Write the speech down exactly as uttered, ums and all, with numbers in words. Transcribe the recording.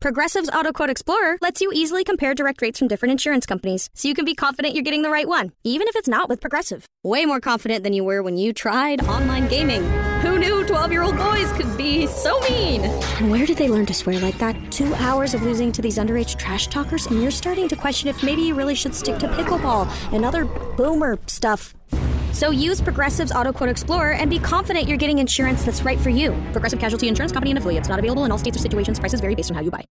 Progressive's Auto Quote Explorer lets you easily compare direct rates from different insurance companies, so you can be confident you're getting the right one, even if it's not with Progressive. Way more confident than you were when you tried online gaming. Who knew twelve-year-old boys could be so mean? And where did they learn to swear like that? Two hours of losing to these underage trash talkers, and you're starting to question if maybe you really should stick to pickleball and other boomer stuff. So use Progressive's Auto Quote Explorer and be confident you're getting insurance that's right for you. Progressive Casualty Insurance Company and affiliates. Not available in all states or situations. Prices vary based on how you buy.